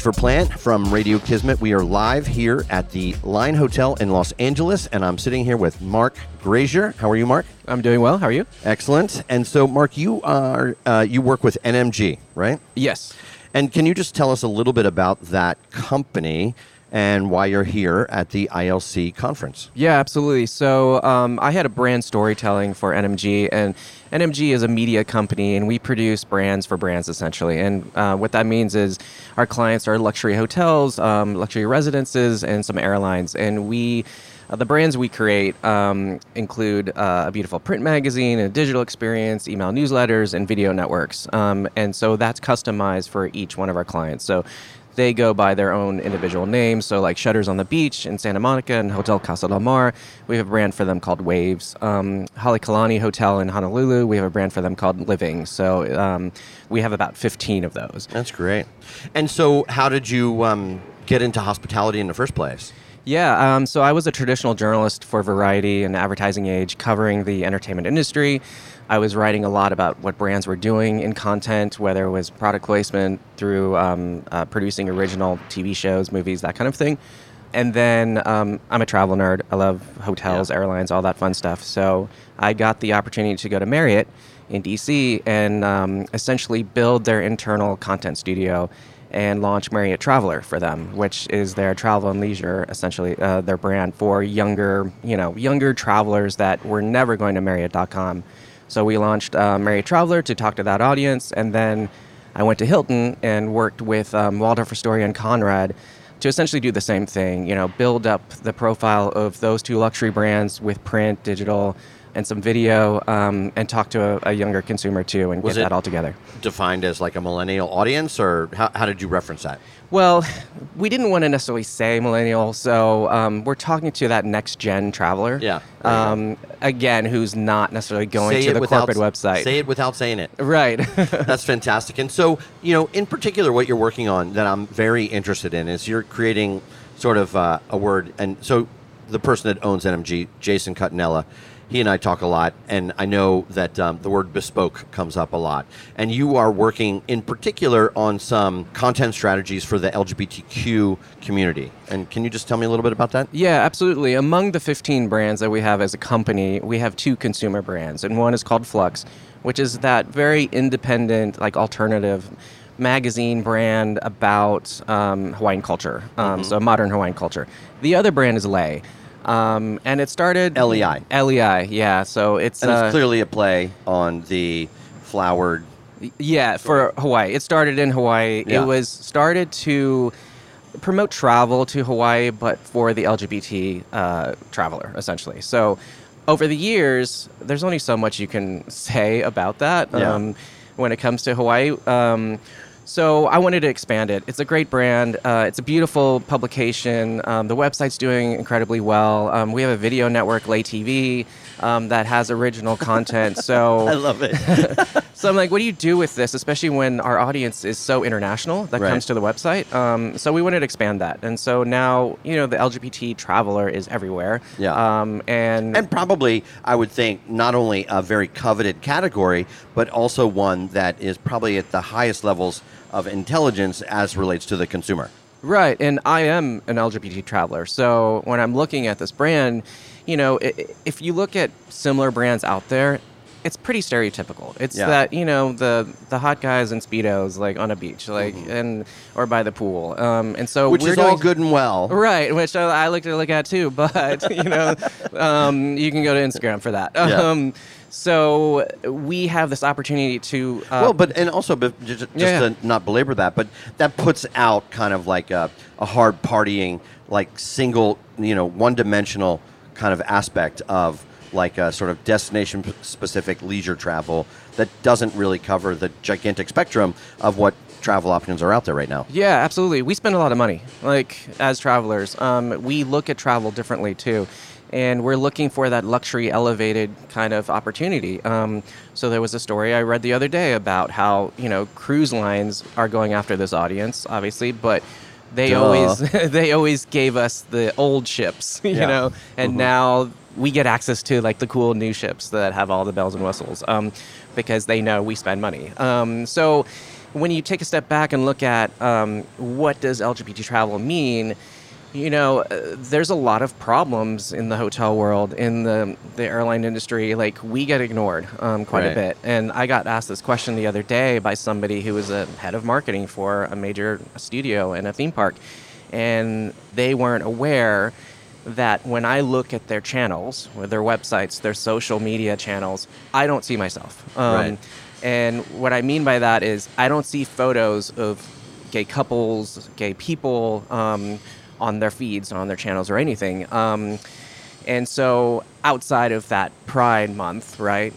Christopher Plant from Radio Kismet. We are live here at the Line Hotel in Los Angeles, and I'm sitting here with Mark Grazier. How are you, Mark? I'm doing well. How are you? Excellent. And so, Mark, you work with NMG, right? Yes. And can you just tell us a little bit about that company and why you're here at the ILC conference? Yeah, absolutely. So I had a brand storytelling for NMG, and NMG is a media company, and we produce brands for brands, essentially. And what that means is our clients are luxury hotels, luxury residences, and some airlines. And the brands we create include a beautiful print magazine, a digital experience, email newsletters, and video networks. And so that's customized for each one of our clients. So they go by their own individual names. So like Shutters on the Beach in Santa Monica and Hotel Casa del Mar, we have a brand for them called Waves. Halekulani Hotel in Honolulu, we have a brand for them called Living. So we have about 15 of those. That's great. And so how did you get into hospitality in the first place? Yeah, so I was a traditional journalist for Variety and Advertising Age, covering the entertainment industry. I was writing a lot about what brands were doing in content, whether it was product placement through producing original TV shows, movies, that kind of thing. And then I'm a travel nerd. I love hotels, airlines, all that fun stuff. So I got the opportunity to go to Marriott in DC and essentially build their internal content studio and launch Marriott Traveler for them, which is their travel and leisure, essentially their brand for younger travelers that were never going to Marriott.com. So we launched Marriott Traveler to talk to that audience, and then I went to Hilton and worked with Waldorf Astoria and Conrad to essentially do the same thing, build up the profile of those two luxury brands with print, digital, and some video, and talk to a younger consumer too, and get that all together. Defined as like a millennial audience, or how did you reference that? Well, we didn't want to necessarily say millennial, so we're talking to that next-gen traveler. Yeah. Again, who's not necessarily going to the corporate website. Say it without saying it. Right. That's fantastic. And so, in particular, what you're working on that I'm very interested in is you're creating sort of a word. And so the person that owns NMG, Jason Cuttinella, he and I talk a lot, and I know that the word bespoke comes up a lot. And you are working in particular on some content strategies for the LGBTQ community. And can you just tell me a little bit about that? Yeah, absolutely. Among the 15 brands that we have as a company, we have two consumer brands, and one is called Flux, which is that very independent, like alternative magazine brand about Hawaiian culture, so modern Hawaiian culture. The other brand is Lei. And it started... LEI. LEI, yeah. So it's clearly a play on the flowered... Yeah, for Hawaii. It started in Hawaii. Yeah. It was started to promote travel to Hawaii, but for the LGBT traveler, essentially. So over the years, there's only so much you can say about that when it comes to Hawaii. So I wanted to expand it. It's a great brand. It's a beautiful publication. The website's doing incredibly well. We have a video network, Lei TV, that has original content. So I love it. So I'm like, what do you do with this, especially when our audience is so international that comes to the website? So we wanted to expand that. And so now, the LGBT traveler is everywhere. Yeah. And probably, I would think, not only a very coveted category, but also one that is probably at the highest levels of intelligence as relates to the consumer. Right, and I am an LGBT traveler, so when I'm looking at this brand, if you look at similar brands out there, it's pretty stereotypical. It's that, the hot guys in Speedos, like on a beach, like, or by the pool. And so which is all good and well. Right, which I like to look at too, but, you can go to Instagram for that. Yeah. So we have this opportunity to... just to not belabor that, but that puts out kind of like a hard partying, like single, one-dimensional kind of aspect of like a sort of destination-specific leisure travel that doesn't really cover the gigantic spectrum of what travel options are out there right now. Yeah, absolutely. We spend a lot of money, like, as travelers. We look at travel differently, too. And we're looking for that luxury elevated kind of opportunity. So there was a story I read the other day about how, cruise lines are going after this audience, obviously, but they always gave us the old ships, you know, and now we get access to like the cool new ships that have all the bells and whistles because they know we spend money. So when you take a step back and look at what does LGBT travel mean, there's a lot of problems in the hotel world, in the airline industry. Like, we get ignored quite a bit. And I got asked this question the other day by somebody who was a head of marketing for a major studio in a theme park. And they weren't aware that when I look at their channels, or their websites, their social media channels, I don't see myself. And what I mean by that is I don't see photos of gay couples, gay people, on their feeds, on their channels, or anything. And so outside of that Pride Month, right?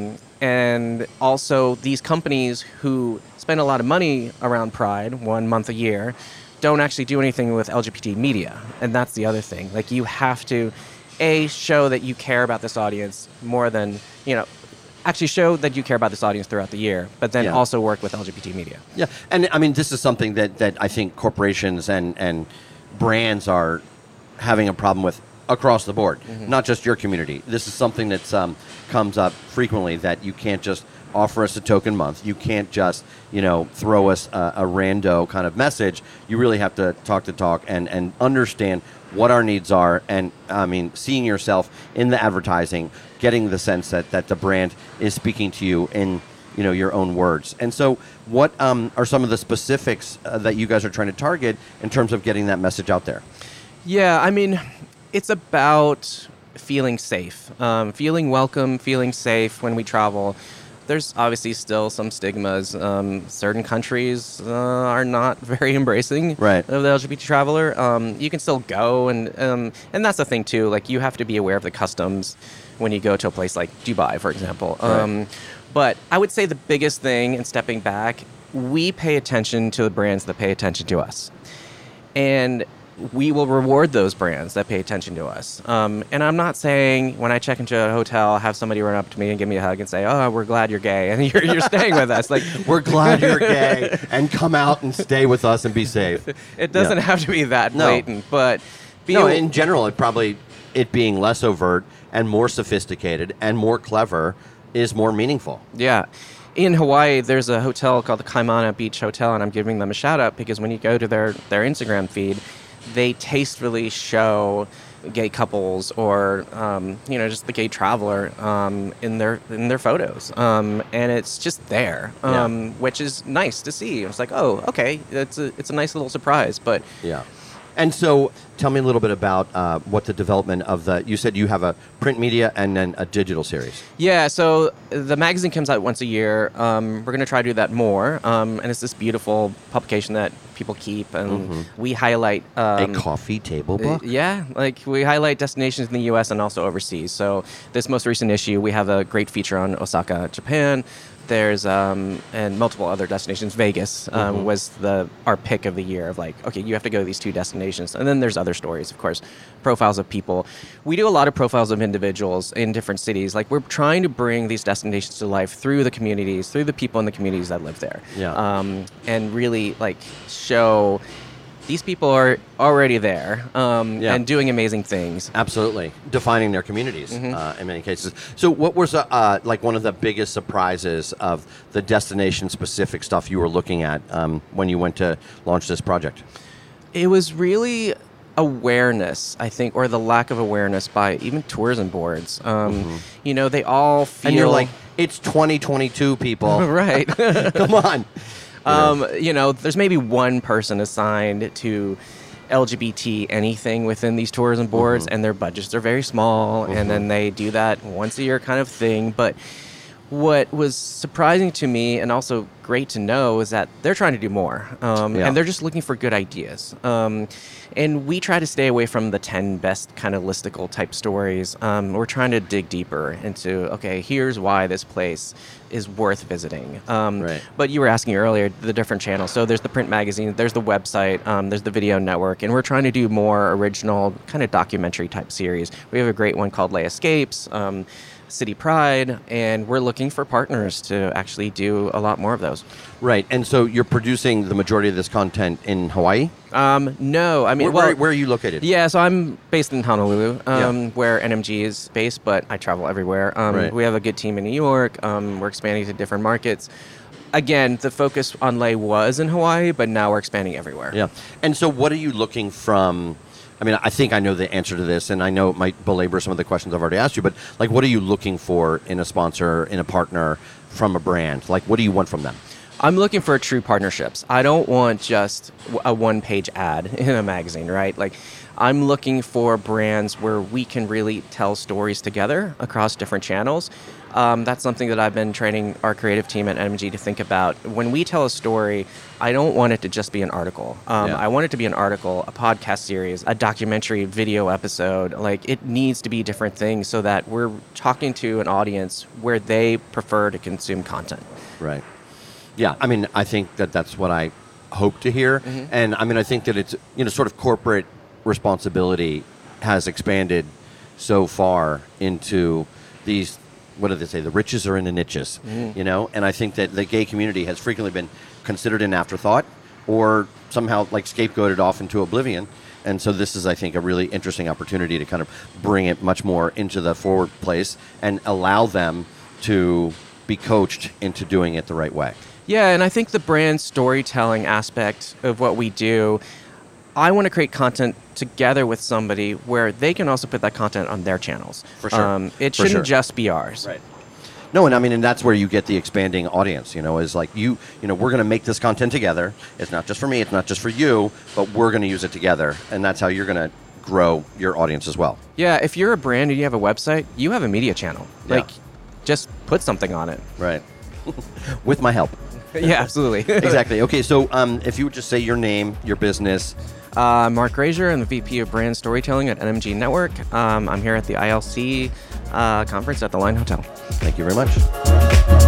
And also these companies who spend a lot of money around Pride, 1 month a year, don't actually do anything with LGBT media. And that's the other thing. Like, you have to, show that you care about this audience more than, actually show that you care about this audience throughout the year, but then also work with LGBT media. Yeah, and I mean, this is something that I think corporations and brands are having a problem with across the board, not just your community. This is something that comes up frequently, that you can't just offer us a token month. You can't just, throw us a rando kind of message. You really have to talk the talk and understand what our needs are. And I mean, seeing yourself in the advertising, getting the sense that the brand is speaking to you in, your own words. And so what are some of the specifics that you guys are trying to target in terms of getting that message out there? Yeah, I mean, it's about feeling safe, feeling welcome, feeling safe when we travel. There's obviously still some stigmas. Certain countries are not very embracing of the LGBT traveler. You can still go, and that's the thing too. Like, you have to be aware of the customs when you go to a place like Dubai, for example. But I would say the biggest thing in stepping back, we pay attention to the brands that pay attention to us. And we will reward those brands that pay attention to us. And I'm not saying when I check into a hotel, have somebody run up to me and give me a hug and say, "Oh, we're glad you're gay and you're staying with us." Like, we're glad you're gay and come out and stay with us and be safe. It doesn't have to be that blatant, but in general, it being less overt and more sophisticated and more clever is more meaningful. Yeah. In Hawaii, there's a hotel called the Kaimana Beach Hotel, and I'm giving them a shout out because when you go to their Instagram feed, they tastefully show gay couples or just the gay traveler in their photos, and it's just there, which is nice to see. It's like, oh, okay, it's a nice little surprise, but yeah. And so tell me a little bit about what the development of you said you have a print media and then a digital series. Yeah, so the magazine comes out once a year. We're going to try to do that more. And it's this beautiful publication that people keep. And we highlight... a coffee table book? Yeah, like we highlight destinations in the U.S. and also overseas. So this most recent issue, we have a great feature on Osaka, Japan. There's and multiple other destinations. Vegas was our pick of the year of like, okay, you have to go to these 2 destinations. And then there's other stories, of course, profiles of people. We do a lot of profiles of individuals in different cities. Like, we're trying to bring these destinations to life through the communities, through the people in the communities that live there. Yeah. And really like show these people are already there and doing amazing things. Absolutely. Defining their communities in many cases. So what was like one of the biggest surprises of the destination-specific stuff you were looking at when you went to launch this project? It was really awareness, I think, or the lack of awareness by even tourism boards. They all feel... And you're like, it's 2022, people. Right. Come on. There's maybe one person assigned to LGBT anything within these tourism boards, and their budgets are very small, and then they do that once a year kind of thing. But what was surprising to me and also great to know is that they're trying to do more, and they're just looking for good ideas. And we try to stay away from the 10 best kind of listicle type stories. We're trying to dig deeper into, okay, here's why this place is worth visiting. But you were asking earlier, the different channels. So there's the print magazine, there's the website, there's the video network, and we're trying to do more original kind of documentary type series. We have a great one called Lay Escapes, City Pride, and we're looking for partners to actually do a lot more of those. Right, and so you're producing the majority of this content in Hawaii? No, I mean... Where are you located? Yeah, so I'm based in Honolulu, where NMG is based, but I travel everywhere. We have a good team in New York. We're expanding to different markets. again, the focus on Lay was in Hawaii, but now we're expanding everywhere. Yeah. And so what are you looking from? I mean, I think I know the answer to this, and I know it might belabor some of the questions I've already asked you, but like, what are you looking for in a sponsor, in a partner, from a brand? Like, what do you want from them? I'm looking for true partnerships. I don't want just a one-page ad in a magazine, right? Like, I'm looking for brands where we can really tell stories together across different channels. That's something that I've been training our creative team at NMG to think about. When we tell a story, I don't want it to just be an article. I want it to be an article, a podcast series, a documentary video episode. Like, it needs to be different things so that we're talking to an audience where they prefer to consume content. Right. Yeah, I mean, I think that that's what I hope to hear. Mm-hmm. And I mean, I think that it's, sort of corporate responsibility has expanded so far into these, what do they say, the riches are in the niches, And I think that the gay community has frequently been considered an afterthought or somehow like scapegoated off into oblivion. And so this is, I think, a really interesting opportunity to kind of bring it much more into the forward place and allow them to be coached into doing it the right way. Yeah, and I think the brand storytelling aspect of what we do, I want to create content together with somebody where they can also put that content on their channels. For sure. It shouldn't just be ours. Right. No, and I mean, and that's where you get the expanding audience, is like we're going to make this content together. It's not just for me, it's not just for you, but we're going to use it together. And that's how you're going to grow your audience as well. Yeah, if you're a brand and you have a website, you have a media channel. Like, just put something on it. Right. With my help. Yeah, absolutely. Exactly. Okay, so if you would just say your name, your business. Mark Grazier, I'm the VP of Brand Storytelling at NMG Network. I'm here at the ILC conference at the Line Hotel. Thank you very much.